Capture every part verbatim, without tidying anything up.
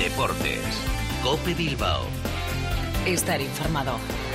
Deportes. COPE Bilbao. Estar informado.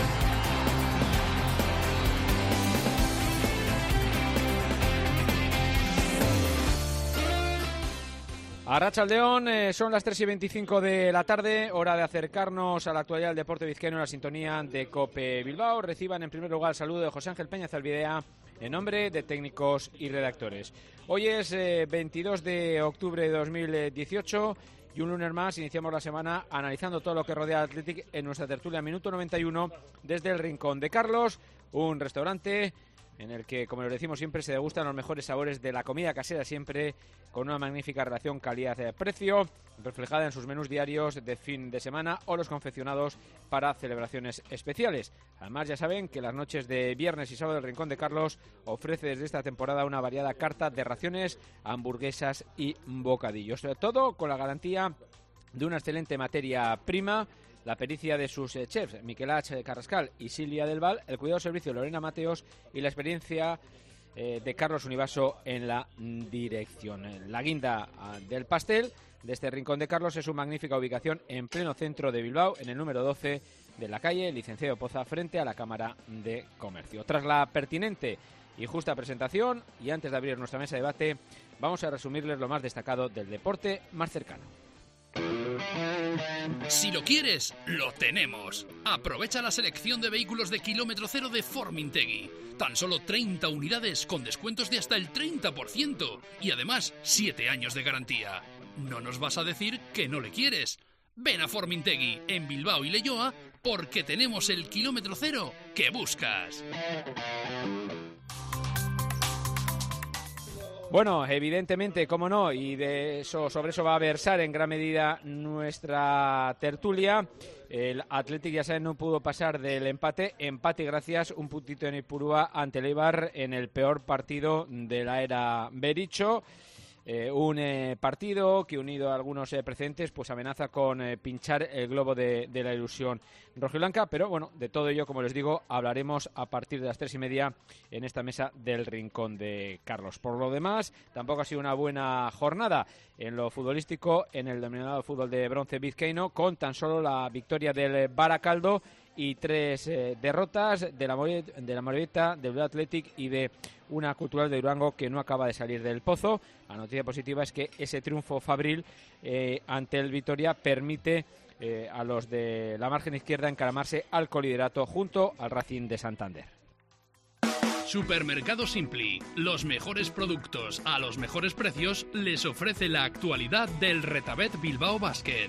Arratsaldeon, eh, son las tres y veinticinco de la tarde, hora de acercarnos a la actualidad del deporte vizcaíno en la sintonía de COPE Bilbao. Reciban en primer lugar el saludo de José Ángel Peña Zalbidea en nombre de técnicos y redactores. Hoy es eh, veintidós de octubre de dos mil dieciocho y un lunes más iniciamos la semana analizando todo lo que rodea al Athletic en nuestra tertulia minuto noventa y uno desde el Rincón de Carlos, un restaurante en el que, como les decimos siempre, se degustan los mejores sabores de la comida casera, siempre con una magnífica relación calidad-precio, reflejada en sus menús diarios de fin de semana o los confeccionados para celebraciones especiales. Además, ya saben que las noches de viernes y sábado el Rincón de Carlos ofrece desde esta temporada una variada carta de raciones, hamburguesas y bocadillos. Sobre todo con la garantía de una excelente materia prima, la pericia de sus eh, chefs, Miquel H. Carrascal y Silvia del Val, el cuidado servicio de Lorena Mateos y la experiencia eh, de Carlos Univaso en la dirección. La guinda ah, del pastel de este Rincón de Carlos es su magnífica ubicación en pleno centro de Bilbao, en el número doce de la calle Licenciado Poza, frente a la Cámara de Comercio. Tras la pertinente y justa presentación, y antes de abrir nuestra mesa de debate, vamos a resumirles lo más destacado del deporte más cercano. Si lo quieres, lo tenemos. Aprovecha la selección de vehículos de kilómetro cero de Formintegui. Tan solo treinta unidades con descuentos de hasta el treinta por ciento. Y además, siete años de garantía. No nos vas a decir que no le quieres. Ven a Formintegui, en Bilbao y Leioa, porque tenemos el kilómetro cero que buscas. Bueno, evidentemente, cómo no, y de eso, sobre eso va a versar en gran medida nuestra tertulia. El Athletic, ya saben, no pudo pasar del empate. Empate gracias un puntito en Ipurúa ante el Eibar en el peor partido de la era Berizzo. Eh, un eh, partido que, unido a algunos eh, precedentes, pues amenaza con eh, pinchar el globo de, de la ilusión rojiblanca. Pero bueno, de todo ello, como les digo, hablaremos a partir de las tres y media en esta mesa del Rincón de Carlos. Por lo demás, tampoco ha sido una buena jornada en lo futbolístico en el denominado fútbol de bronce vizcaíno, con tan solo la victoria del Baracaldo y tres eh, derrotas de la, de la Morevieta, del Athletic y de una Cultural de Durango que no acaba de salir del pozo. La noticia positiva es que ese triunfo fabril eh, ante el Vitoria permite eh, a los de la margen izquierda encaramarse al coliderato junto al Racing de Santander. Supermercado Simpli, los mejores productos a los mejores precios, les ofrece la actualidad del Retabet Bilbao Basket.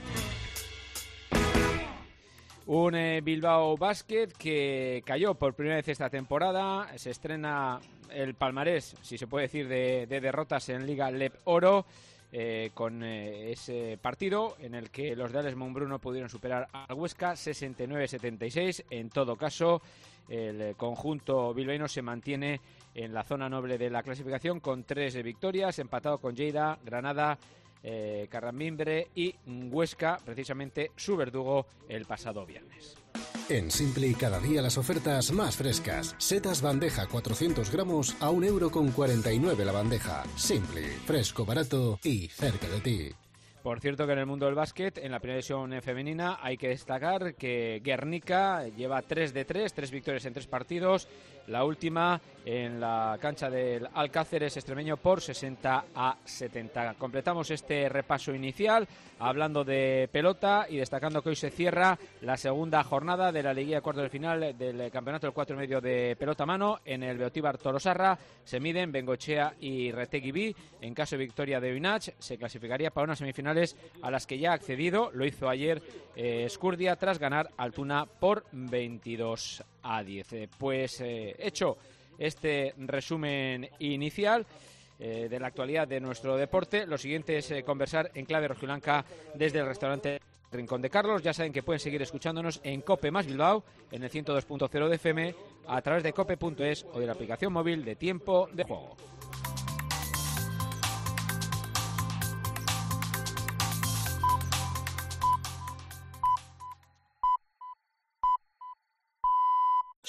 Un eh, Bilbao Basket que cayó por primera vez esta temporada. Se estrena el palmarés, si se puede decir, de, de derrotas en Liga Lep Oro, eh, con eh, ese partido en el que los de Alex Montbruno pudieron superar al Huesca sesenta y nueve a setenta y seis. En todo caso, el conjunto bilbaíno se mantiene en la zona noble de la clasificación con tres victorias, empatado con Lleida, Granada, Eh, Carramimbre y Huesca, precisamente su verdugo el pasado viernes. En Simpli, cada día las ofertas más frescas. Setas bandeja cuatrocientos gramos a un euro con cuarenta y nueve la bandeja. Simpli, fresco, barato y cerca de ti. Por cierto que en el mundo del básquet, en la primera división femenina, hay que destacar que Guernica lleva tres de tres, tres victorias en tres partidos. La última en la cancha del Alcáceres extremeño por sesenta a setenta. Completamos este repaso inicial hablando de pelota y destacando que hoy se cierra la segunda jornada de la liguilla de cuartos de final del campeonato del cuatro y medio de pelota a mano. En el Beotíbar Tolosarra se miden Bengochea y Retegui B. En caso de victoria de Vinach, se clasificaría para unas semifinales a las que ya ha accedido. Lo hizo ayer eh, Escurdia tras ganar Altuna por veintidós a diez. Eh, pues eh, hecho este resumen inicial eh, de la actualidad de nuestro deporte, lo siguiente es eh, conversar en clave rojiblanca desde el restaurante Rincón de Carlos. Ya saben que pueden seguir escuchándonos en COPE más Bilbao, en el ciento dos punto cero de F M, a través de cope punto es o de la aplicación móvil de Tiempo de Juego.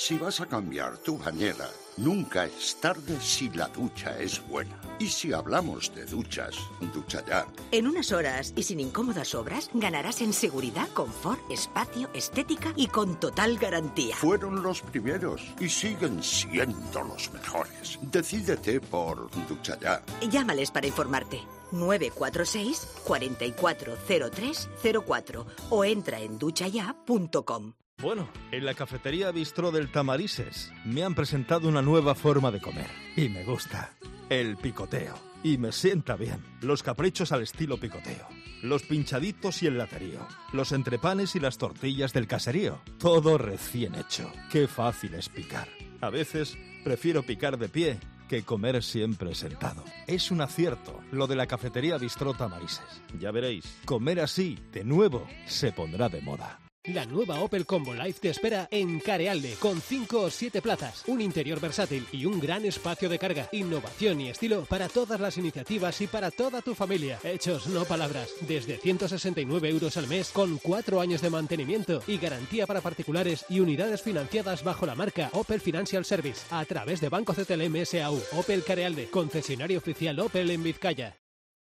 Si vas a cambiar tu bañera, nunca es tarde si la ducha es buena. Y si hablamos de duchas, ducha ya. En unas horas y sin incómodas obras, ganarás en seguridad, confort, espacio, estética y con total garantía. Fueron los primeros y siguen siendo los mejores. Decídete por ducha ya. Llámales para informarte. nueve cuatro seis, cuatro cuatro cero tres cero cuatro o entra en duchaya punto com. Bueno, en la cafetería Bistró del Tamarises me han presentado una nueva forma de comer y me gusta. El picoteo. Y me sienta bien. Los caprichos al estilo picoteo. Los pinchaditos y el laterío. Los entrepanes y las tortillas del caserío. Todo recién hecho. Qué fácil es picar. A veces prefiero picar de pie que comer siempre sentado. Es un acierto lo de la cafetería Bistró Tamarises. Ya veréis, comer así, de nuevo, se pondrá de moda. La nueva Opel Combo Life te espera en Carealde, con cinco o siete plazas, un interior versátil y un gran espacio de carga. Innovación y estilo para todas las iniciativas y para toda tu familia. Hechos, no palabras. Desde ciento sesenta y nueve euros al mes, con cuatro años de mantenimiento y garantía para particulares y unidades financiadas bajo la marca Opel Financial Service, a través de Banco C T L M S A U. Opel Carealde, concesionario oficial Opel en Vizcaya.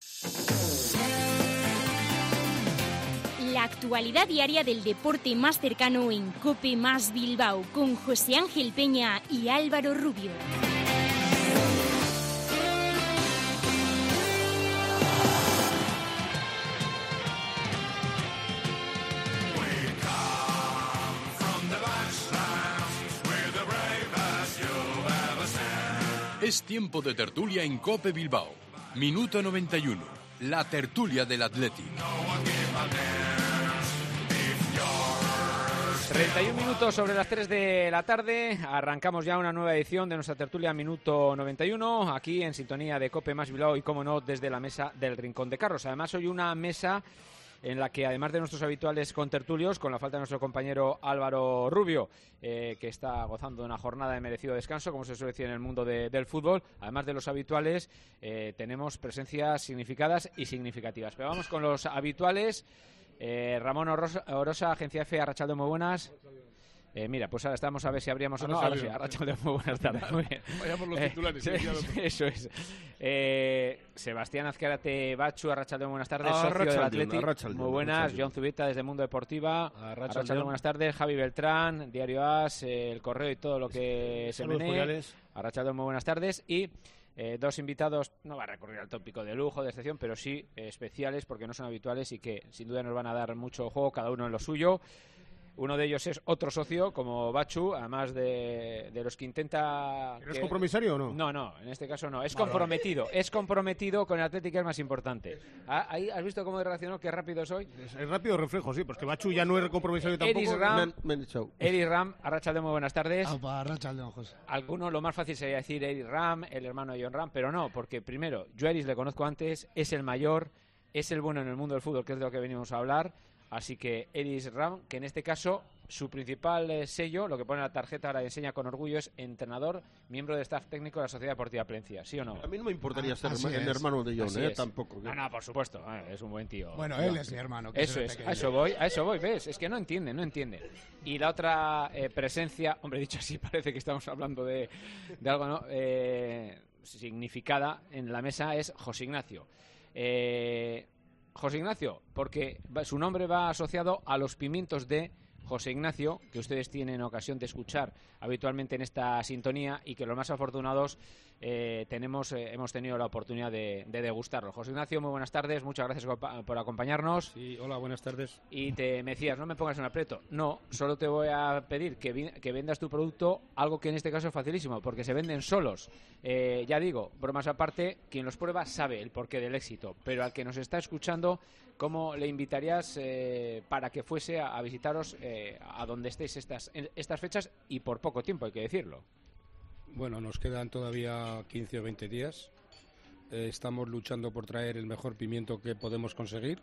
La actualidad diaria del deporte más cercano en COPE más Bilbao, con José Ángel Peña y Álvaro Rubio. Es tiempo de tertulia en COPE Bilbao. Minuto noventa y uno. La tertulia del Athletic. treinta y un minutos sobre las tres de la tarde, arrancamos ya una nueva edición de nuestra tertulia Minuto noventa y uno, aquí en sintonía de COPE más Bilbao y, como no, desde la mesa del Rincón de Carros. Además, hoy una mesa en la que, además de nuestros habituales contertulios, con la falta de nuestro compañero Álvaro Rubio, eh, que está gozando de una jornada de merecido descanso, como se suele decir en el mundo de, del fútbol, además de los habituales, eh, tenemos presencias significadas y significativas. Pero vamos con los habituales. Eh, Ramón Orosa, Orosa, Agencia F, Arratsalde, muy buenas. Eh, mira, pues ahora estamos a ver si abríamos o no. Ahora sí, Arratsalde, muy buenas tardes. Muy bien. Vaya por los eh, titulares. Sí, eso es. Eh, Sebastián Azcárate Bachu, Arratsalde, muy buenas tardes. Ah, socio del Athletic. Arratsalde, muy buenas. Arratsalde. John Zubita, desde Mundo Deportiva. Arratsalde, Arratsalde, buenas tardes. Javi Beltrán, Diario As, eh, El Correo y todo lo que se menee. Arratsalde, muy buenas tardes. Y Eh, dos invitados, no va a recurrir al tópico de lujo, de excepción, pero sí eh, especiales, porque no son habituales y que sin duda nos van a dar mucho juego, cada uno en lo suyo. Uno de ellos es otro socio, como Bachu, además de, de los que intenta... ¿Eres que... compromisario o no? No, no, en este caso no. Es vale, comprometido, vale. es comprometido con el Athletic, que es más importante. ¿Ahí has visto cómo reaccionó? Qué rápido soy. Es, es rápido reflejo, sí, porque Bachu ya no es compromisario tampoco. Edis Ram, me, me Edis Ram, Arratsalde, muy buenas tardes. Aupa, Arratsalde, José. Alguno, lo más fácil sería decir Edis Ram, el hermano de John Ram, pero no, porque primero, yo a Edis le conozco antes, es el mayor, es el bueno en el mundo del fútbol, que es de lo que venimos a hablar. Así que Edis Ram, que en este caso su principal eh, sello, lo que pone en la tarjeta, ahora enseña con orgullo, es entrenador, miembro de staff técnico de la Sociedad Deportiva Plencia, ¿sí o no? A mí no me importaría Ah, ser así el es. hermano de John, Así eh, es. tampoco. No, no, por supuesto, eh, es un buen tío. Bueno, No. él es mi hermano. Que Eso el es, pequeño. a eso voy, a eso voy, ¿ves? Es que no entiende, no entiende. Y la otra eh, presencia, hombre, dicho así, parece que estamos hablando de, de algo, ¿no? Eh, significada en la mesa es José Ignacio. Eh, José Ignacio, porque va, su nombre va asociado a los pimientos de José Ignacio, que ustedes tienen ocasión de escuchar habitualmente en esta sintonía y que los más afortunados eh, tenemos eh, hemos tenido la oportunidad de, de degustarlo. José Ignacio, muy buenas tardes, muchas gracias por acompañarnos. Sí, hola, buenas tardes. Y te me decías, no me pongas en aprieto. No, solo te voy a pedir que, vi, que vendas tu producto, algo que en este caso es facilísimo, porque se venden solos. Eh, ya digo, bromas aparte, quien los prueba sabe el porqué del éxito, pero al que nos está escuchando, ¿cómo le invitarías eh, para que fuese a, a visitaros eh, a donde estéis estas, estas fechas y por poco tiempo, hay que decirlo? Bueno, nos quedan todavía quince o veinte días. Eh, estamos luchando por traer el mejor pimiento que podemos conseguir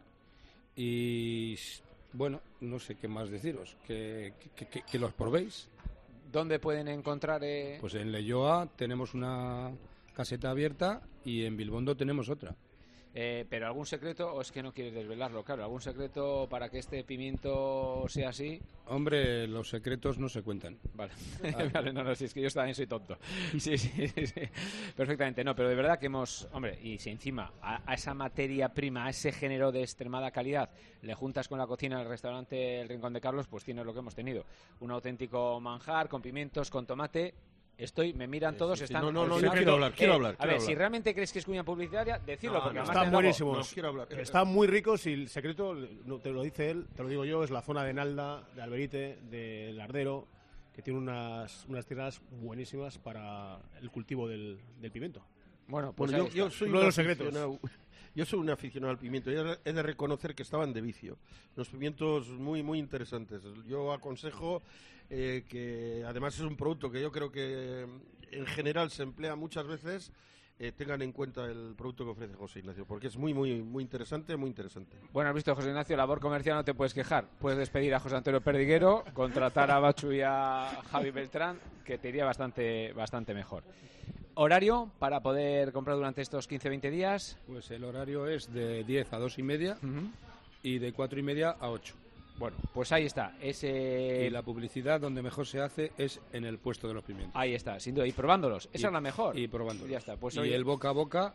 y, bueno, no sé qué más deciros, que, que, que, que los probéis. ¿Dónde pueden encontrar...? Eh... Pues en Leioa tenemos una caseta abierta y en Bilbondo tenemos otra. Eh, pero algún secreto, o es que no quieres desvelarlo, claro, algún secreto para que este pimiento sea así. Hombre, los secretos no se cuentan. Vale, ah. vale, no, no, si es que yo también soy tonto. Sí, sí, sí, sí, perfectamente, no, pero de verdad que hemos, hombre, y si encima a, a esa materia prima, a ese género de extremada calidad, le juntas con la cocina del restaurante El Rincón de Carlos, pues tienes lo que hemos tenido, un auténtico manjar con pimientos, con tomate. Estoy, me miran todos, sí, sí, están... No, no, no, yo quiero hablar, quiero eh, hablar. A quiero ver, hablar. si realmente crees que es cuña publicitaria, decirlo, no, porque no, además están buenísimos. No, quiero hablar. Están muy ricos y el secreto, no, te lo dice él, te lo digo yo, es la zona de Nalda, de Alberite, de Lardero, que tiene unas, unas tierras buenísimas para el cultivo del, del pimiento. Bueno, pues bueno, yo, yo soy uno de los secretos. Yo soy un aficionado al pimiento y he de reconocer que estaban de vicio. Los pimientos muy, muy interesantes. Yo aconsejo eh, que, además es un producto que yo creo que en general se emplea muchas veces, eh, tengan en cuenta el producto que ofrece José Ignacio, porque es muy, muy, muy interesante, muy interesante. Bueno, has visto, José Ignacio, labor comercial no te puedes quejar. Puedes despedir a José Antonio Perdiguero, contratar a Bachu y a Javi Beltrán, que te iría bastante, bastante mejor. ¿Horario para poder comprar durante estos quince a veinte días? Pues el horario es de diez a dos y media uh-huh. y de cuatro y media a ocho. Bueno, pues ahí está. Ese... Y la publicidad donde mejor se hace es en el puesto de los pimientos. Ahí está, sin duda. Y probándolos. Esa y, es la mejor. Y probándolos. Y ya está. Pues y hoy... el boca a boca...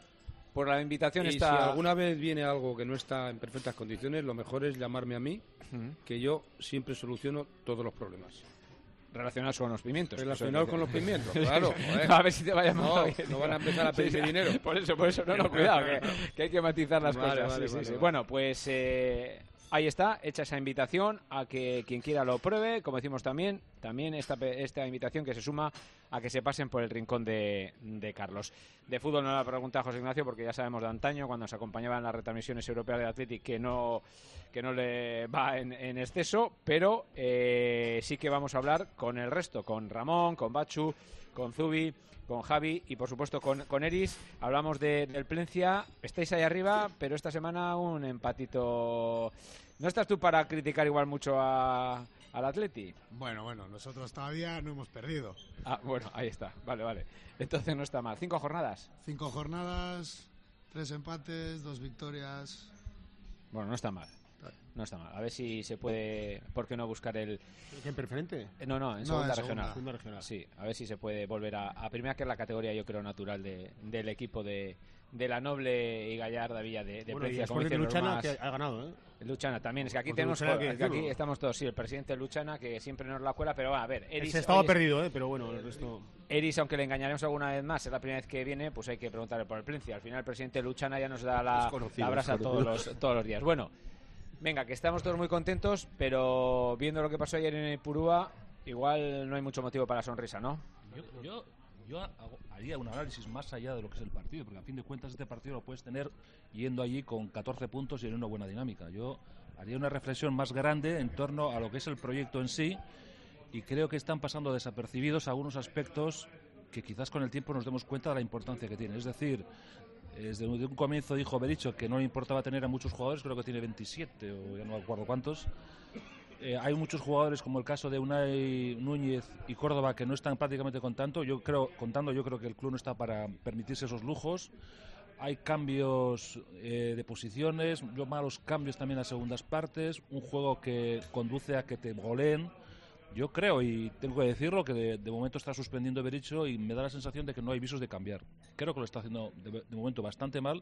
Por la invitación y está... si alguna vez viene algo que no está en perfectas condiciones, lo mejor es llamarme a mí, uh-huh. que yo siempre soluciono todos los problemas. Relacionados con los pimientos. Relacionados con los pimientos, claro. No, a ver si te vaya no, bien. No van a empezar a pedir sí, sí. dinero. Por eso, por eso, no, no, cuidado, que, que hay que matizar las vale, cosas. Vale, sí, vale, sí, vale. Sí. Bueno, pues eh, ahí está, hecha esa invitación a que quien quiera lo pruebe, como decimos también, también esta, esta invitación que se suma a que se pasen por el rincón de, de Carlos. De fútbol no la pregunta a José Ignacio, porque ya sabemos de antaño, cuando nos acompañaba en las retransmisiones europeas de Athletic, que no, que no le va en, en exceso, pero eh, sí que vamos a hablar con el resto, con Ramón, con Bachu, con Zubi, con Javi y por supuesto con, con Eris. Hablamos de, del Plencia, estáis ahí arriba, pero esta semana un empatito. ¿No estás tú para criticar igual mucho a, al Atleti? Bueno, bueno, nosotros todavía no hemos perdido. Ah, bueno, ahí está, vale, vale. Entonces no está mal. ¿Cinco jornadas? Cinco jornadas, tres empates, dos victorias. Bueno, no está mal. No está mal. A ver si se puede, ¿por qué no buscar el... ¿En preferente? No, no, en no, segunda, en regional. segunda regional. Sí, a ver si se puede volver a, a primera, que es la categoría, yo creo, natural de, del equipo de, de la noble y gallarda villa de, de bueno, Plencia. Como de Luchana, más... que ha ganado, ¿eh? Luchana también, es que aquí tenemos que que aquí estamos todos, sí, el presidente Luchana, que siempre nos la cuela, pero a ver, Eris... Se estaba Eris, perdido, ¿eh? Pero bueno, el resto... Eris, aunque le engañaremos alguna vez más, es la primera vez que viene, pues hay que preguntarle por el Plencia. Al final el presidente Luchana ya nos da la, la brasa todos los, todos los días. Bueno, venga, que estamos todos muy contentos, pero viendo lo que pasó ayer en Ipurúa, igual no hay mucho motivo para la sonrisa, ¿no? Yo, yo, yo hago, haría un análisis más allá de lo que es el partido, porque a fin de cuentas este partido lo puedes tener yendo allí con catorce puntos y en una buena dinámica. Yo haría una reflexión más grande en torno a lo que es el proyecto en sí, y creo que están pasando desapercibidos algunos aspectos que quizás con el tiempo nos demos cuenta de la importancia que tiene. Es decir, desde un comienzo dijo Berizzo que no le importaba tener a muchos jugadores, creo que tiene veintisiete o ya no me acuerdo cuántos. Eh, hay muchos jugadores, como el caso de Unai Núñez y Córdoba, que no están prácticamente contando. Yo creo, contando, yo creo que el club no está para permitirse esos lujos. Hay cambios eh, de posiciones, yo malos cambios también a segundas partes, un juego que conduce a que te goleen. Yo creo, y tengo que decirlo, que de, de momento está suspendiendo Berizzo y me da la sensación de que no hay visos de cambiar. Creo que lo está haciendo de, de momento bastante mal,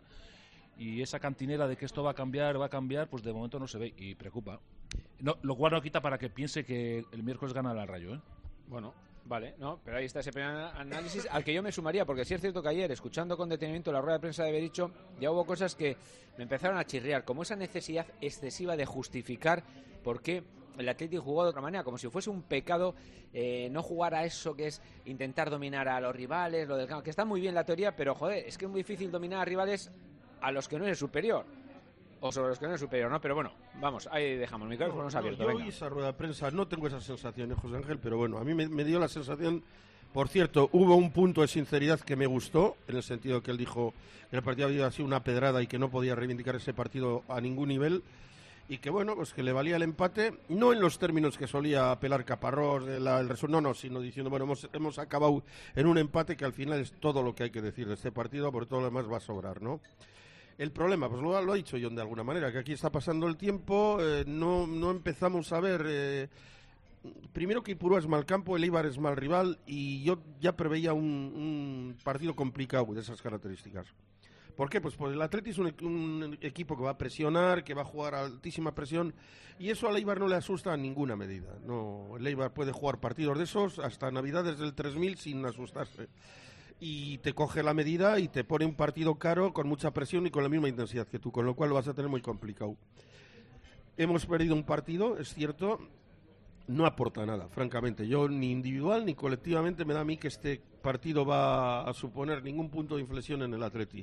y esa cantinela de que esto va a cambiar, va a cambiar, pues de momento no se ve y preocupa. No, lo cual no quita para que piense que el miércoles gana el Rayo, ¿eh? Bueno, vale, no, pero ahí está ese primer análisis al que yo me sumaría, porque sí es cierto que ayer, escuchando con detenimiento la rueda de prensa de Berizzo, ya hubo cosas que me empezaron a chirriar, como esa necesidad excesiva de justificar por qué el Atlético jugó de otra manera, como si fuese un pecado eh, no jugar a eso que es intentar dominar a los rivales, lo del campo, que está muy bien la teoría, pero joder, es que es muy difícil dominar a rivales a los que no eres superior, o sobre los que no eres superior, ¿no? Pero bueno, vamos, ahí dejamos, micrófonos no, abiertos. Yo venga. oí esa rueda de prensa, no tengo esa sensación, ¿eh, José Ángel? Pero bueno, a mí me, me dio la sensación. Por cierto, hubo un punto de sinceridad que me gustó, en el sentido que él dijo que el partido había sido una pedrada y que no podía reivindicar ese partido a ningún nivel, y que bueno, pues que le valía el empate, no en los términos que solía apelar Caparrós, de la, el resumen, no, no, sino diciendo, bueno, hemos, hemos acabado en un empate que al final es todo lo que hay que decir de este partido, porque todo lo demás va a sobrar, ¿no? El problema, pues lo, lo ha dicho John de alguna manera, que aquí está pasando el tiempo, eh, no, no empezamos a ver... Eh, primero que Ipurúa es mal campo, el Eibar es mal rival, y yo ya preveía un, un partido complicado de esas características. ¿Por qué? Pues, pues el Atleti es un, un equipo que va a presionar, que va a jugar a altísima presión, y eso al Eibar no le asusta a ninguna medida. No, el Eibar puede jugar partidos de esos hasta Navidades del tres mil sin asustarse. Y te coge la medida y te pone un partido caro con mucha presión y con la misma intensidad que tú, con lo cual lo vas a tener muy complicado. Hemos perdido un partido, es cierto, no aporta nada, francamente. Yo ni individual ni colectivamente me da a mí que este partido va a suponer ningún punto de inflexión en el Atleti.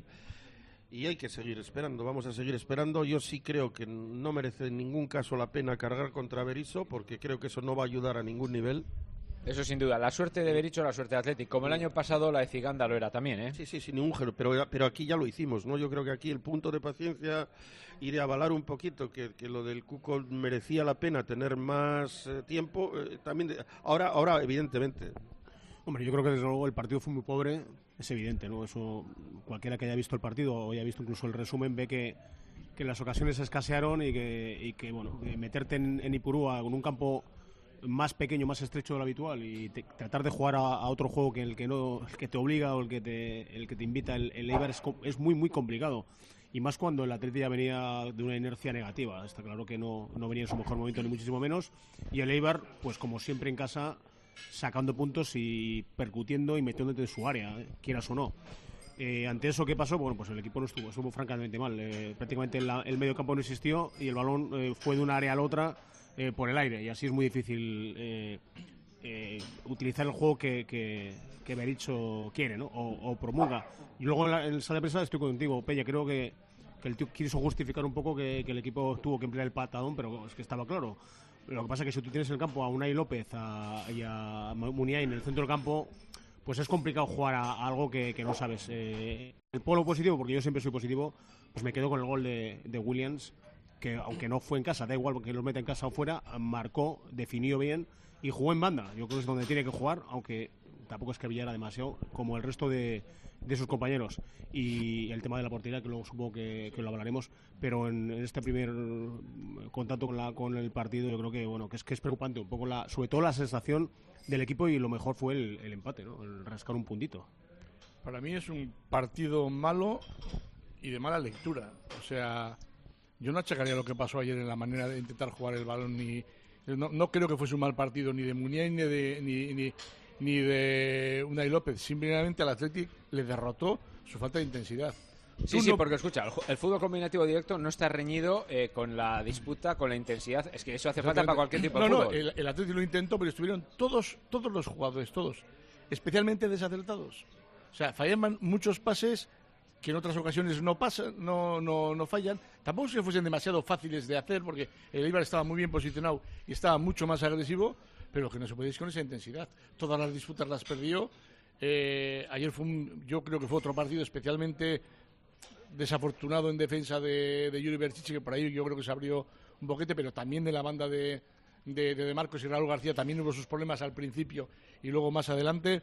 Y hay que seguir esperando, vamos a seguir esperando. Yo sí creo que no merece en ningún caso la pena cargar contra Berizzo, porque creo que eso no va a ayudar a ningún nivel. Eso sin duda, la suerte de Berizzo, la suerte de Athletic, como el año pasado la de Ziganda lo era también, ¿eh? Sí, sí, sin ningún género, pero, pero aquí ya lo hicimos, ¿no? Yo creo que aquí el punto de paciencia y de avalar un poquito que, que lo del Cuco merecía la pena tener más eh, tiempo, eh, también, de, ahora, ahora evidentemente. Hombre, yo creo que desde luego el partido fue muy pobre, es evidente, ¿no? Eso, cualquiera que haya visto el partido o haya visto incluso el resumen ve que, que las ocasiones escasearon y que, y que bueno, meterte en, en Ipurúa con un campo más pequeño, más estrecho de lo habitual y te, tratar de jugar a, a otro juego que el que no, el que te obliga o el que te, el que te invita el, el Eibar es, es muy muy complicado, y más cuando el Atleti ya venía de una inercia negativa. Está claro que no, no venía en su mejor momento ni muchísimo menos, y el Eibar, pues como siempre en casa, sacando puntos y percutiendo y metiéndote en su área, ¿eh? Quieras o no. Eh, ante eso, ¿qué pasó? Bueno, pues el equipo no estuvo, estuvo francamente mal. Eh, prácticamente la, el medio campo no existió y el balón eh, fue de una área a la otra eh, por el aire, y así es muy difícil eh, eh, utilizar el juego que, que, que Berizzo quiere, ¿no? O, o promulga. Y luego en, la, en el sala de prensa estoy contigo, Peña, creo que, que el tío quiso justificar un poco que, que el equipo tuvo que emplear el patadón, pero es que estaba claro. Lo que pasa es que si tú tienes en el campo a Unai López a, y a Muniain en el centro del campo, pues es complicado jugar a, a algo que, que no sabes. Eh, el polo positivo, porque yo siempre soy positivo, pues me quedo con el gol de, de Williams, que aunque no fue en casa, da igual porque lo meta en casa o fuera, marcó, definió bien y jugó en banda. Yo creo que es donde tiene que jugar, aunque tampoco es que brillara demasiado, como el resto de, de sus compañeros. Y el tema de la portería, que luego supongo que, que lo hablaremos, pero en, en este primer contacto con, la, con el partido, yo creo que bueno que es que es preocupante un poco, la, sobre todo la sensación del equipo, y lo mejor fue el, el empate, ¿no? El rascar un puntito. Para mí es un partido malo y de mala lectura. O sea, yo no achacaría lo que pasó ayer en la manera de intentar jugar el balón, ni no, no creo que fuese un mal partido ni de Muniain ni de ni, ni, ni de Unai López. Simplemente al Athletic le derrotó su falta de intensidad. Sí, sí, porque escucha, el fútbol combinativo directo no está reñido eh, con la disputa, con la intensidad. Es que eso hace falta para cualquier tipo de no, fútbol. No, el, el Athletic lo intentó, pero estuvieron todos todos los jugadores, todos, especialmente desacertados. O sea, fallaban muchos pases que en otras ocasiones no pasan, no, no, no fallan. Tampoco es que fuesen demasiado fáciles de hacer, porque el Eibar estaba muy bien posicionado y estaba mucho más agresivo, pero que no se podía ir con esa intensidad. Todas las disputas las perdió. Eh, ayer fue un, yo creo que fue otro partido especialmente desafortunado en defensa de, de Yuri Berchiche, que por ahí yo creo que se abrió un boquete, pero también de la banda de, de, de, de Marcos y Raúl García también hubo sus problemas al principio y luego más adelante.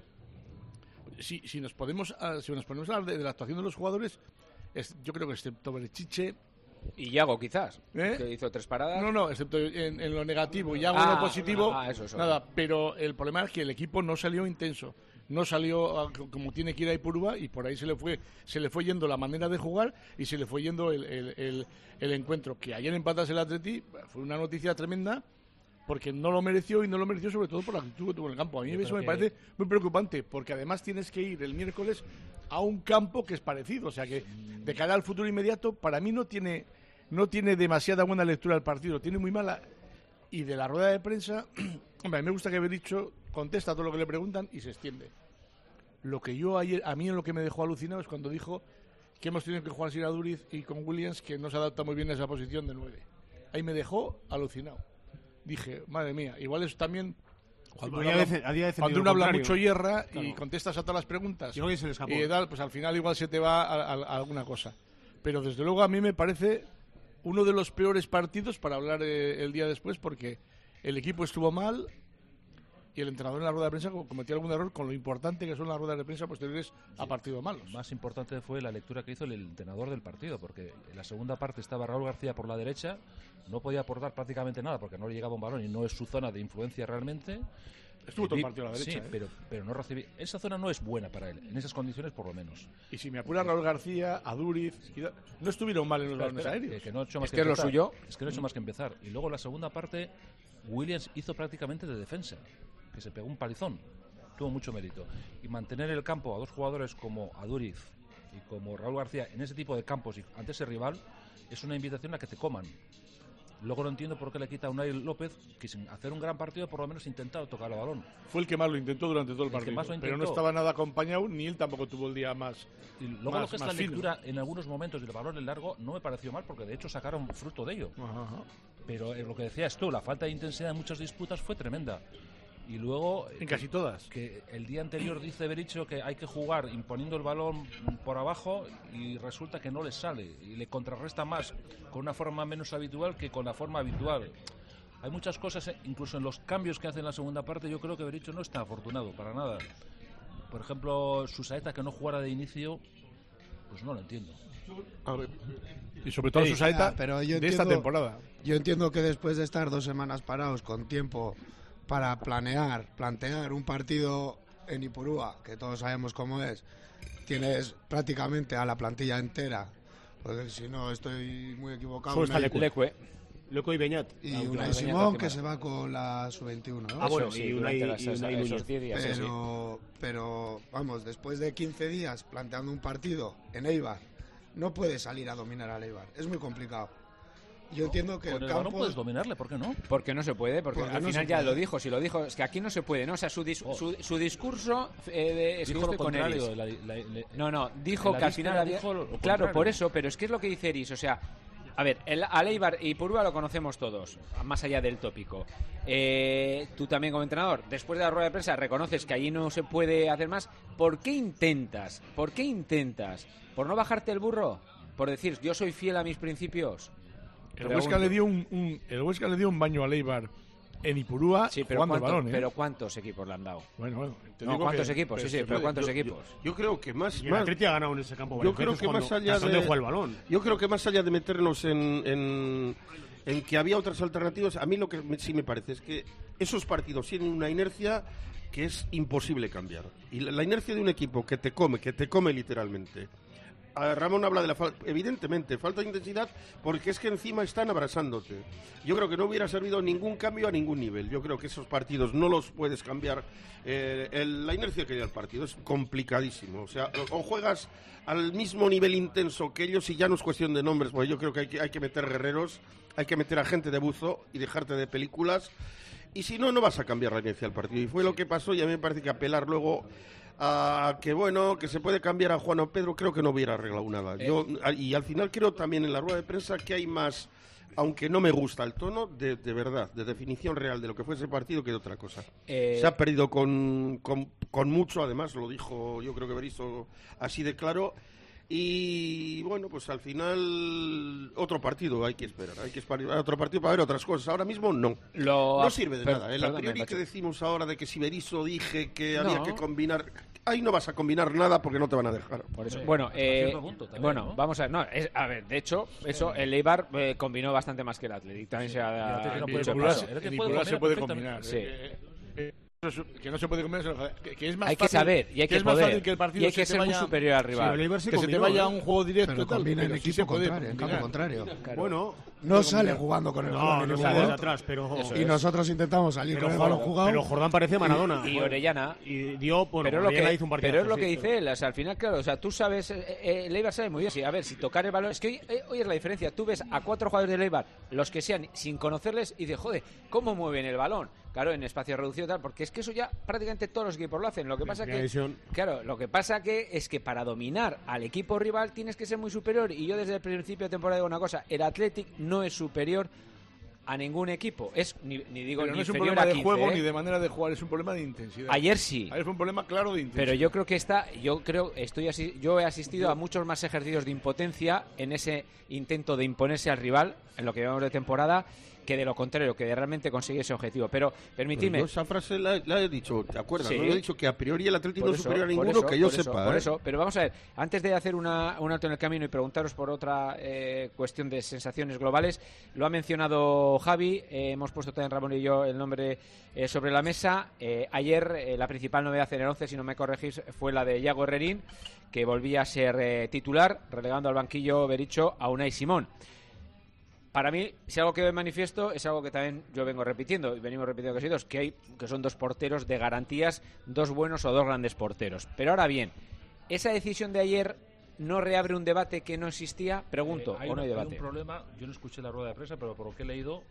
Si, si nos podemos si nos ponemos a hablar de, de la actuación de los jugadores, es, yo creo que excepto Berchiche y Yago quizás, ¿Eh? que hizo tres paradas. No, no, excepto en, en lo negativo, Yago ah, en lo positivo, ah, eso, eso. nada. Pero el problema es que el equipo no salió intenso, no salió a, como tiene que ir a Ipurúa, y por ahí se le fue se le fue yendo la manera de jugar y se le fue yendo el, el, el, el encuentro. Que ayer empatase el Atleti fue una noticia tremenda, porque no lo mereció, y no lo mereció sobre todo por la actitud que tuvo en el campo. A mí eso me que... parece muy preocupante, porque además tienes que ir el miércoles a un campo que es parecido, o sea que de cara al futuro inmediato, para mí no tiene no tiene demasiada buena lectura del partido, tiene muy mala. Y de la rueda de prensa, hombre, a mí me gusta que haber dicho, contesta todo lo que le preguntan y se extiende. Lo que yo ayer, a mí en lo que me dejó alucinado es cuando dijo que hemos tenido que jugar sin Aduriz y con Williams, que no se adapta muy bien a esa posición de nueve. Ahí me dejó alucinado. Dije, madre mía, igual es también cuando uno habla, de, cuando uno habla mucho hierra, claro, y contestas a todas las preguntas y, se y tal, pues al final igual se te va a, a, a alguna cosa. Pero desde luego a mí me parece uno de los peores partidos para hablar eh, el día después, porque el equipo estuvo mal, y el entrenador en la rueda de prensa cometió algún error con lo importante que son las ruedas de prensa posteriores a partidos malos. Más importante fue la lectura que hizo el entrenador del partido, porque en la segunda parte estaba Raúl García por la derecha, no podía aportar prácticamente nada porque no le llegaba un balón y no es su zona de influencia realmente. Estuvo todo el partido a la derecha. Sí, ¿eh? pero, pero no recibí. Esa zona no es buena para él, en esas condiciones por lo menos. Y si me apura Raúl García, Aduriz, no estuvieron mal en los balones aéreos. Que, que no ha hecho más es que, que es lo empezar. suyo. Es que no ha hecho más que empezar. Y luego la segunda parte, Williams hizo prácticamente de defensa, que se pegó un palizón. Tuvo mucho mérito. Y mantener el campo a dos jugadores como Aduriz y como Raúl García en ese tipo de campos y ante ese rival es una invitación a que te coman. Luego no entiendo por qué le quita a Unai López, que sin hacer un gran partido por lo menos intentado tocar el balón. Fue el que más lo intentó durante todo el, el partido, más lo pero no intentó. estaba nada acompañado, ni él tampoco tuvo el día más. Y luego más, lo que es la fino. lectura en algunos momentos del balón en largo no me pareció mal, porque de hecho sacaron fruto de ello. Ajá, ajá. Pero eh, lo que decías tú, la falta de intensidad en muchas disputas fue tremenda. Y luego... En casi todas. Que el día anterior dice Bericho que hay que jugar imponiendo el balón por abajo y resulta que no le sale. Y le contrarresta más con una forma menos habitual que con la forma habitual. Hay muchas cosas, incluso en los cambios que hace en la segunda parte, yo creo que Bericho no está afortunado, para nada. Por ejemplo, Susaeta que no jugara de inicio, pues no lo entiendo. A ver. Y sobre todo Susaeta pero yo de entiendo, esta temporada. Yo entiendo que después de estar dos semanas parados con tiempo para planear, plantear un partido en Ipurúa, que todos sabemos cómo es, tienes prácticamente a la plantilla entera, porque si no estoy muy equivocado. Solo está Unai- Leque. Leque. Leque y Beñat. Y Ah, Unai Beñat Simón, última. que se va con la sub veintiuno, ¿no? Ah, bueno, sí, y durante Unai- las- y Unai esos Núñez. diez días, sí, sí. Pero, pero, vamos, después de quince días planteando un partido en Eibar, no puedes salir a dominar al Eibar. Es muy complicado. Yo entiendo que Con el el balón campo... puedes dominarle, ¿por qué no? Porque no se puede, porque, Porque al no final se ya puede. lo dijo, si lo dijo, es que aquí no se puede, ¿no? O sea, su, dis- Oh. su, su discurso eh, de, es que Dijo yo lo estoy con contrario. Eris. la- la- la- No, no, dijo en la que al víspera final había... dijo lo Claro, contrario. por eso, pero es que es lo que dice Eris, o sea, a ver, el Aleibar y Purúa lo conocemos todos, más allá del tópico. Eh, tú también como entrenador, después de la rueda de prensa reconoces que allí no se puede hacer más. ¿Por qué intentas? ¿Por qué intentas? ¿Por no bajarte el burro? ¿Por decir, yo soy fiel a mis principios? El Huesca, le dio un, un, el Huesca le dio un baño a Leibar en Ipurúa Sí, pero, jugando el ¿cuánto- balón, ¿eh? pero ¿cuántos equipos le han dado? Bueno, bueno. te No, digo ¿cuántos que- equipos? Sí, sí, pero pero yo- ¿cuántos yo, equipos? Yo, yo creo que más... Y el más Atleti ha ganado en ese campo. yo varias creo veces que cuando- más allá hasta donde de juega el balón. yo creo que más allá de meternos en, en, en que había otras alternativas, a mí lo que me- sí me parece es que esos partidos tienen una inercia que es imposible cambiar. Y la, la inercia de un equipo que te come, que te come literalmente. A Ramón habla de la falta, evidentemente, falta de intensidad, porque es que encima están abrazándote. Yo creo que no hubiera servido ningún cambio a ningún nivel. Yo creo que esos partidos no los puedes cambiar. Eh, el- la inercia que da el partido es complicadísimo. O sea, o, o juegas al mismo nivel intenso que ellos y ya no es cuestión de nombres, porque yo creo que hay que, hay que meter guerreros, hay que meter a gente de buzo y dejarte de películas. Y si no, no vas a cambiar la inercia del partido. Y fue lo que pasó y a mí me parece que apelar luego a que bueno, que se puede cambiar a Juan o Pedro, creo que no hubiera arreglado nada. Eh. Yo, a- y al final creo también en la rueda de prensa que hay más, aunque no me gusta el tono, de, de verdad, de definición real de lo que fue ese partido que de otra cosa. Eh, Se ha perdido con, con, con mucho, además, lo dijo yo creo que Berizzo así de claro. Y bueno, pues al final otro partido hay que esperar, hay que esperar otro partido para ver otras cosas. Ahora mismo no. Lo- No sirve de per- nada. El a perdóname, priori Pacho. que decimos ahora de que si Berizzo dije que No. había que combinar, ahí no vas a combinar nada porque no te van a dejar. Por eso. Bueno, eh, cierto punto también, bueno, ¿no? vamos a ver. No, es- a ver, de hecho, eso el Eibar eh, combinó bastante más que el Athletic. También se el ha Athletic no dicho puede paso. combinar. Nicolás, Era que en puede Nicolás se combinar puede perfectamente. combinar. Sí. Eh, eh, que no se puede combinar, que, que es más Hay que fácil, saber y hay que es más poder. fácil que el partido Y hay se que te ser muy vaya- superior al rival. Sí, el Eibar sí que se te combinó, vaya a ¿eh? un juego directo Pero y tal, combina en pero sí equipo se puede contrario, en campo combinar. contrario. Bueno, No sale jugando con el no, balón no en sale ningún desde momento. atrás, pero Eso Y nosotros intentamos salir pero, con el Jordán, balón jugado. pero Jordán parece Maradona. Y Orellana. Y dio, bueno, pero, es lo Orellana que, hizo un partido. pero es lo que dice él, o sea, al final, claro, o sea, tú sabes, eh, eh, el Eibar sabe muy bien, sí, a ver, si tocar el balón, es que hoy, eh, hoy es la diferencia, tú ves a cuatro jugadores del Eibar, los que sean, sin conocerles, y dices, joder, ¿cómo mueven el balón? Claro, en espacio reducido y tal, porque es que eso ya prácticamente todos los equipos lo hacen, lo que pasa que, Visión. claro, lo que pasa que es que para dominar al equipo rival tienes que ser muy superior, y yo desde el principio de temporada digo una cosa, el Athletic no es superior a ningún equipo, es, ni, ni digo, Pero ni no es un inferior problema a de quince, juego ¿eh? ni de manera de jugar, es un problema de intensidad. Ayer sí. Ayer fue un problema claro de intensidad. Pero yo creo que está, yo creo, estoy asi- yo he asistido a muchos más ejercicios de impotencia en ese intento de imponerse al rival en lo que llevamos de temporada, que de lo contrario, que de realmente consigue ese objetivo. Pero permitidme... Pero yo esa frase la, la he dicho, ¿te acuerdas? Sí. No he dicho que a priori el Atlético no es superior a ninguno eso, que yo por eso, sepa. Por ¿eh? eso, pero vamos a ver, antes de hacer una, un alto en el camino y preguntaros por otra eh, cuestión de sensaciones globales, lo ha mencionado Javi, eh, hemos puesto también Ramón y yo el nombre eh, sobre la mesa. Eh, ayer eh, la principal novedad en el once, si no me corregís, fue la de Yago Herrerín, que volvía a ser eh, titular, relegando al banquillo Bericho a Unai Simón. Para mí, si algo que de manifiesto es algo que también yo vengo repitiendo, y venimos repitiendo casi dos, que hay que son dos porteros de garantías, dos buenos o dos grandes porteros. Pero ahora bien, ¿esa decisión de ayer no reabre un debate que no existía? Pregunto, eh, hay ¿o no hay un, debate? Hay un problema, yo no escuché la rueda de prensa, pero por lo que he leído,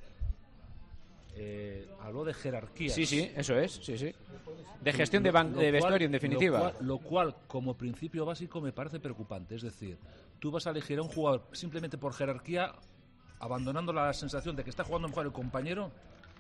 eh, habló de jerarquías. Sí, sí, eso es, sí, sí. De gestión de, ban- de vestuario, en definitiva. Lo cual, lo cual, como principio básico, me parece preocupante. Es decir, tú vas a elegir a un jugador simplemente por jerarquía, abandonando la sensación de que está jugando mejor el compañero.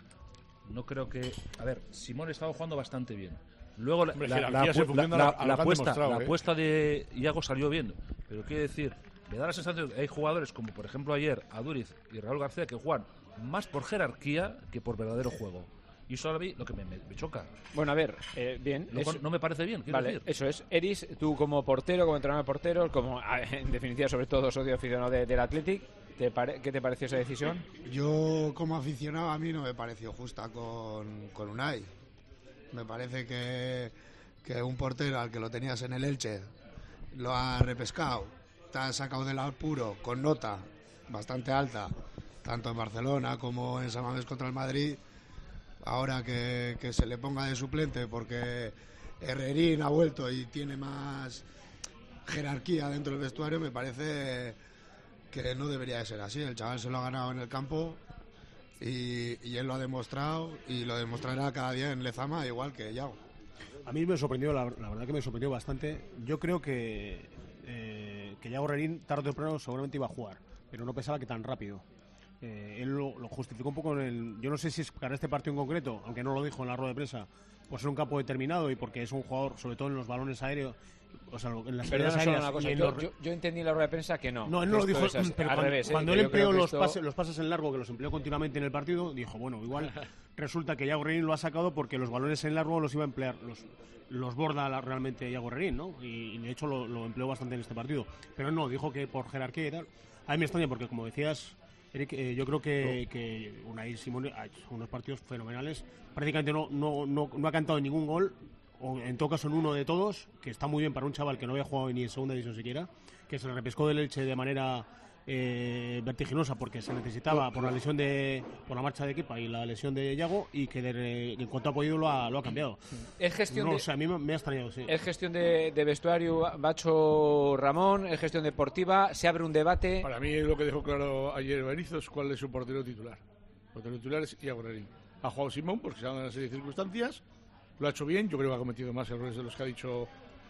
No creo que... A ver, Simón estaba jugando bastante bien. Luego la, Hombre, la, la, la, la, la, la, la, la apuesta, la ¿eh? apuesta de Iago salió bien. Pero quiero decir, me da la sensación de que hay jugadores como por ejemplo ayer Aduriz y Raúl García que juegan más por jerarquía que por verdadero juego. Y eso a mí lo que me, me, me choca. Bueno, a ver, eh, bien. No, eso, no me parece bien, quiero vale, decir. Eso es. Eris, tú como portero, como entrenador de porteros, como en definitiva sobre todo socio aficionado de, del Athletic, ¿te pare, ¿qué te pareció esa decisión? Yo como aficionado a mí no me pareció justa con, con Unai. Me parece que, que un portero al que lo tenías en el Elche lo ha repescado, te ha sacado del apuro con nota bastante alta, tanto en Barcelona como en San Mamés contra el Madrid. Ahora que, que se le ponga de suplente porque Herrerín ha vuelto y tiene más jerarquía dentro del vestuario, me parece que no debería de ser así. El chaval se lo ha ganado en el campo y, y él lo ha demostrado y lo demostrará cada día en Lezama, igual que Yago. A mí me sorprendió, la, la verdad que me sorprendió bastante. Yo creo que, eh, que Yago Herrerín tarde o temprano seguramente iba a jugar, pero no pensaba que tan rápido. Eh, él lo, lo justificó un poco en el... Yo no sé si es para este partido en concreto, aunque no lo dijo en la rueda de prensa, por ser un campo determinado y porque es un jugador, sobre todo en los balones aéreos, o sea, en las Perdona, pérdidas aéreas... una cosa, y en yo, los... yo, yo entendí en la rueda de prensa que no. No, él no lo dijo, es así, pero al cuando, revés, ¿eh? cuando Que él yo creo empleó que los, esto... pases, los pases en largo, que los empleó continuamente en el partido, dijo, bueno, igual resulta que Yago Herrerín lo ha sacado porque los balones en largo los iba a emplear, los, los borda la, realmente Yago Herrerín, ¿no? Y, y de hecho lo, lo empleó bastante en este partido. Pero no, dijo que por jerarquía y tal. A mí me extraña porque, como decías, Eric, eh, yo creo que, que Unai Simón ha hecho unos partidos fenomenales. Prácticamente no, no, no, no ha cantado ningún gol, o en todo caso en uno de todos, que está muy bien para un chaval que no había jugado ni en segunda división siquiera, que se le repescó del Elche de manera eh, vertiginosa porque se necesitaba por la lesión de por la marcha de Kepa y la lesión de Yago, y que de, en cuanto ha podido lo ha, lo ha cambiado. Es gestión no, de, o sea, a mí me, me ha extrañado, sí. Es gestión de, de vestuario, Bacho Ramón, es gestión deportiva, se abre un debate. Para mí lo que dejó claro ayer Berizzo es cuál es su portero titular. El portero titular es Yago Herrerín. Ha jugado Simón porque se dan una serie de circunstancias, lo ha hecho bien, yo creo que ha cometido más errores de los que ha dicho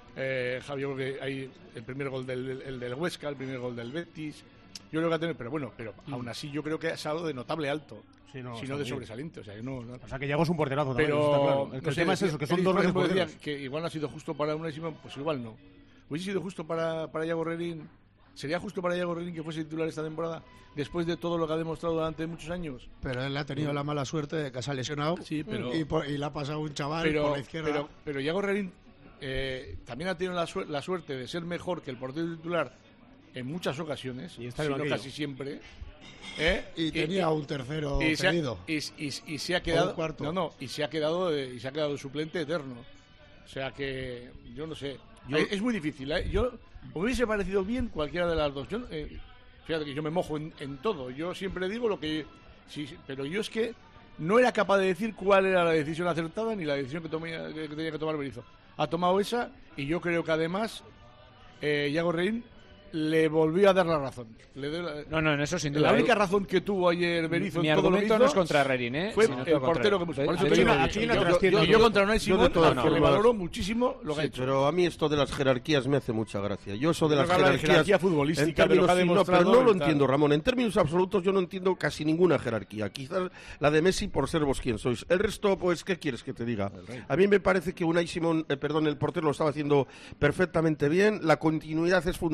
eh, Javier, porque hay el primer gol del, el del Huesca, el primer gol del Betis, yo creo que ha tenido, pero bueno, pero mm. aún así yo creo que ha salido de notable alto, sí, no, sino de bien. Sobresaliente, o sea que no, no. O sea que Yago es un porterazo también, pero, está claro. El, no el sé, tema es eso, que son Eric, dos grandes ejemplo, porteros. decía que igual no ha sido justo para Unai Simón, pues igual no. Hubiese sido justo para, para Yago Herrerín. ¿Sería justo para Yago Herrerín que fuese titular esta temporada después de todo lo que ha demostrado durante muchos años? Pero él ha tenido la mala suerte de que se ha lesionado, sí, pero, y, por, y le ha pasado un chaval pero, por la izquierda. Pero, pero Yago Herrerín eh, también ha tenido la, su la suerte de ser mejor que el portero titular en muchas ocasiones, y está sino casi siempre. ¿eh? Y, y tenía y, un tercero y cedido. Se ha, y, y, y se ha quedado no no y se ha quedado y se ha quedado suplente eterno. O sea que yo no sé. Yo, es, es muy difícil. ¿eh? Yo me hubiese parecido bien cualquiera de las dos. Yo, eh, fíjate que yo me mojo en, en todo. Yo siempre digo lo que... Sí, pero yo es que no era capaz de decir cuál era la decisión acertada ni la decisión que, tomé, que tenía que tomar Berizzo. Ha tomado esa y yo creo que además eh, Yago Herrerín le volvió a dar la razón. Le la, no, no, en eso sin duda. La única razón que tuvo ayer Berizzo Mi en todo argumento lo que hizo no es contra Herrerín, ¿eh? Fue sino el portero que puso. Por eso aquí, digo, aquí yo, yo, yo, yo contra Unai Simón, no, no, que le valoró muchísimo lo que sí, ha hecho. Pero a mí esto de las jerarquías me hace mucha gracia. Yo eso de yo las jerarquías... jerarquía futbolística, en términos, de lo que ha demostrado, no, pero no lo entiendo, Ramón. En términos absolutos yo no entiendo casi ninguna jerarquía. Quizás la de Messi por ser vos quien sois. El resto, pues, ¿qué quieres que te diga? A mí me parece que Unai Simón, eh, perdón, el portero lo estaba haciendo perfectamente bien. La continuidad es fundamental en un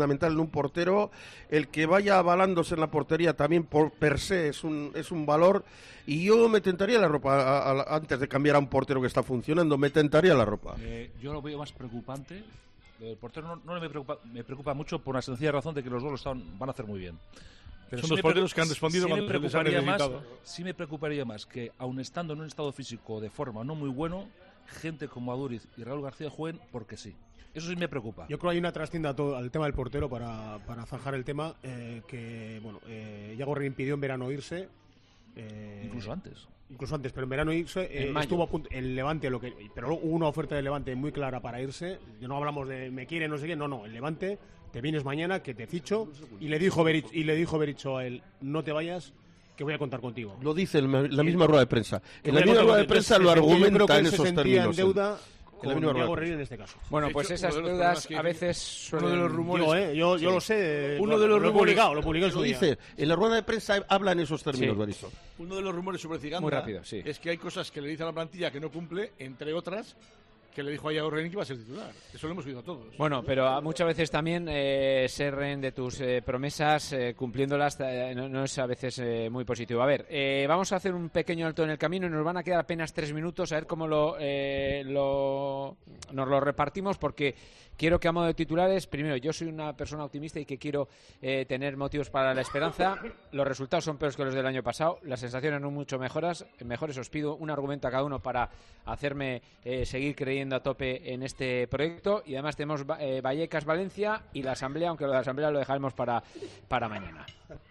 un portero, el que vaya avalándose en la portería también por per se es un, es un valor, y yo me tentaría la ropa a, a, antes de cambiar a un portero que está funcionando, me tentaría la ropa. Eh, yo lo veo más preocupante. El portero no, no me preocupa, me preocupa mucho por la sencilla razón de que los dos lo están, van a hacer muy bien. Pero Son sí dos porteros que han respondido sí cuando me se les ha preocuparía más, necesitado. sí me preocuparía más que, aun estando en un estado físico de forma no muy bueno, gente como Aduriz y Raúl García jueguen porque sí. Eso sí me preocupa. Yo creo que hay una trastienda todo, al tema del portero para, para zanjar el tema, eh, que, bueno, eh, Yago Rein pidió en verano irse. Eh, Incluso antes. Incluso antes, pero en verano irse, eh, En estuvo a punto, el Levante, lo que, pero hubo una oferta de Levante muy clara para irse. Ya no hablamos de me quiere, no sé qué, no, no, el Levante, te vienes mañana, que te ficho, y le dijo Berich, y le dijo Bericho a él, no te vayas, que voy a contar contigo. Lo dice en la misma rueda de prensa. En la Voy a misma contar rueda de contigo. prensa Entonces, lo yo creo argumenta que en él se esos sentía términos. en deuda En con la misma rueda Yago de Rein prensa. en este caso. Bueno, De pues hecho, esas uno de los dudas problemas que- a veces suelen... uno de los rumores- Yo, eh, yo, yo Sí. lo sé. Uno de los lo he rumores- publicado, lo publiqué en su Lo día. dice, en la rueda de prensa habla en esos términos, Sí. Berizo. Uno de los rumores sobre Ciganda Muy rápido, sí. es que hay cosas que le dice a la plantilla que no cumple, entre otras, que le dijo a Yago Rein que iba a ser titular. Eso lo hemos oído todos. Bueno, pero a- muchas veces también eh, ser rehén de tus eh, promesas, eh, cumpliéndolas, eh, no, no es a veces eh, muy positivo. A ver, eh, vamos a hacer un pequeño alto en el camino y nos van a quedar apenas tres minutos a ver cómo lo, eh, lo nos lo repartimos, porque quiero que a modo de titulares, primero, yo soy una persona optimista y que quiero eh, tener motivos para la esperanza. Los resultados son peores que los del año pasado, las sensaciones no mucho mejoras, mejores. Os pido un argumento a cada uno para hacerme eh, seguir creyendo a tope en este proyecto, y además tenemos eh, Vallecas, Valencia y la Asamblea, aunque lo de la Asamblea lo dejaremos para, para mañana.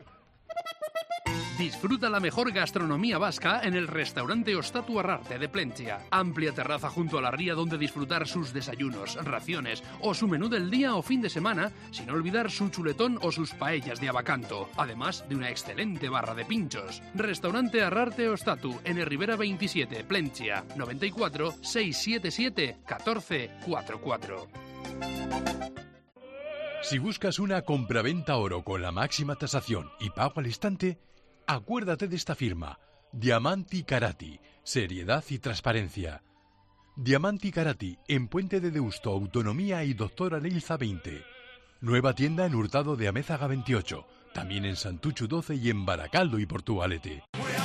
Disfruta la mejor gastronomía vasca en el restaurante Ostatu Arrarte de Plentzia. Amplia terraza junto a la ría donde disfrutar sus desayunos, raciones o su menú del día o fin de semana, sin olvidar su chuletón o sus paellas de abacanto, además de una excelente barra de pinchos. Restaurante Arrarte Ostatu en el Rivera veintisiete, Plentzia, noventa y cuatro, seiscientos setenta y siete, catorce cuarenta y cuatro. Si buscas una compraventa oro con la máxima tasación y pago al instante, acuérdate de esta firma, Diamanti Karati, seriedad y transparencia. Diamanti Karati, en Puente de Deusto, Autonomía y Doctora Leilza veinte. Nueva tienda en Hurtado de Amézaga veintiocho, también en Santuchu doce y en Baracaldo y Portugalete.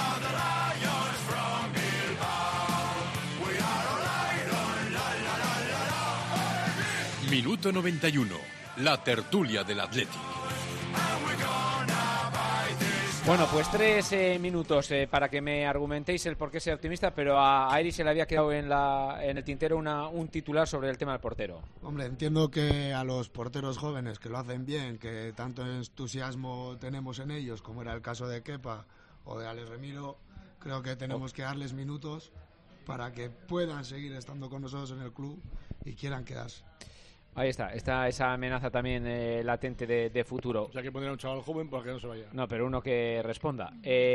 Minuto noventa y uno, la tertulia del Athletic. Bueno, pues tres eh, minutos eh, para que me argumentéis el por qué ser optimista, pero a, a Eri se le había quedado en, la, en el tintero una, un titular sobre el tema del portero. Hombre, entiendo que a los porteros jóvenes que lo hacen bien, que tanto entusiasmo tenemos en ellos, como era el caso de Kepa o de Alex Remiro, creo que tenemos que darles minutos para que puedan seguir estando con nosotros en el club y quieran quedarse. Ahí está, está esa amenaza también eh, latente de, de futuro. O sea, que poner a un chaval joven para que no se vaya. No, pero uno que responda.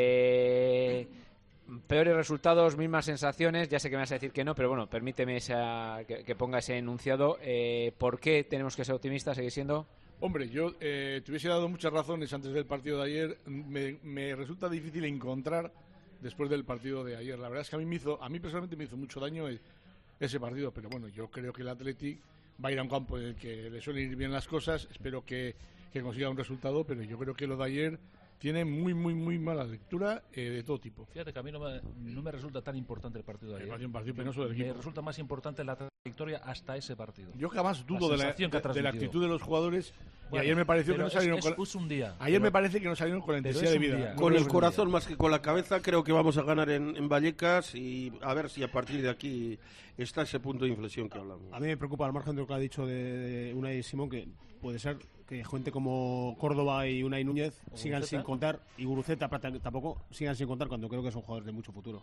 Eh, peores resultados, mismas sensaciones. Ya sé que me vas a decir que no, pero bueno, permíteme esa, que, que ponga ese enunciado. Eh, ¿Por qué tenemos que ser optimistas? ¿Seguir siendo? Hombre, yo eh, te hubiese dado muchas razones antes del partido de ayer. Me, me resulta difícil encontrar después del partido de ayer. La verdad es que a mí me hizo, a mí personalmente me hizo mucho daño el, ese partido, pero bueno, yo creo que el Athletic va a ir a un campo en el que le suelen ir bien las cosas. Espero que, que consiga un resultado, pero yo creo que lo de ayer tiene muy, muy, muy mala lectura eh, de todo tipo. Fíjate que a mí no me, no me resulta tan importante el partido de ayer. Me parece un partido penoso del Me equipo. resulta más importante la trayectoria hasta ese partido. Yo jamás dudo de la, sensación que ha de, de la transmitido. actitud de los jugadores. Bueno, y ayer me pareció que no pero salieron es, con es, es un día. Ayer pero, me parece que no salieron con la pero intensidad es de un vida. día. Con No el es un corazón día. más que con la cabeza creo que vamos a ganar en, en Vallecas, y a ver si a partir de aquí está ese punto de inflexión que hablamos. A mí me preocupa, al margen de lo que ha dicho de, de Unai Simón, que puede ser que gente como Córdoba y Unai Núñez O sigan Guruceta. sin contar, y Guruceta prácticamente tampoco, sigan sin contar, cuando creo que son jugadores de mucho futuro.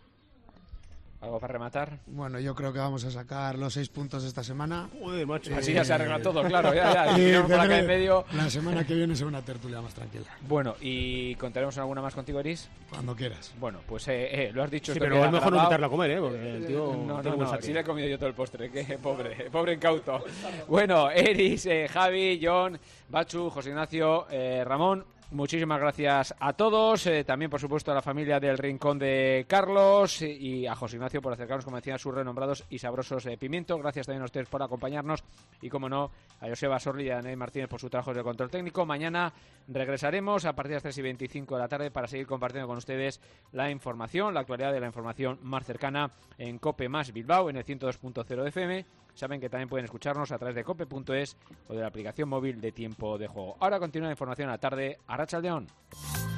¿Algo para rematar? Bueno, yo creo que vamos a sacar los seis puntos esta semana. Joder, macho. Así ya se arregla todo, claro. Ya, ya. Y Tiramos por la calle en tendré- medio. La semana que viene será una tertulia más tranquila. Bueno, ¿y contaremos alguna más contigo, Eris? Cuando quieras. Bueno, pues eh, eh, lo has dicho. Sí, esto pero queda es mejor no grabado. invitarla a comer, ¿eh? Porque el tío No, tiene no, buen no, saque. sí le he comido yo todo el postre, que pobre, pobre incauto. Bueno, Eris, eh, Javi, John, Bachu, José Ignacio, eh, Ramón, Muchísimas gracias a todos, eh, también por supuesto a la familia del Rincón de Carlos y a José Ignacio por acercarnos, como decía, a sus renombrados y sabrosos eh, pimientos. Gracias también a ustedes por acompañarnos y, como no, a Joseba Sorli y a Ney Martínez por su trabajo de control técnico. Mañana regresaremos a partir de las tres y veinticinco de la tarde para seguir compartiendo con ustedes la información, la actualidad de la información más cercana en COPE más Bilbao, en el ciento dos punto cero F M. Saben que también pueden escucharnos a través de cope punto es o de la aplicación móvil de Tiempo de Juego. Ahora continúa la información a la tarde. Arratsaldeon.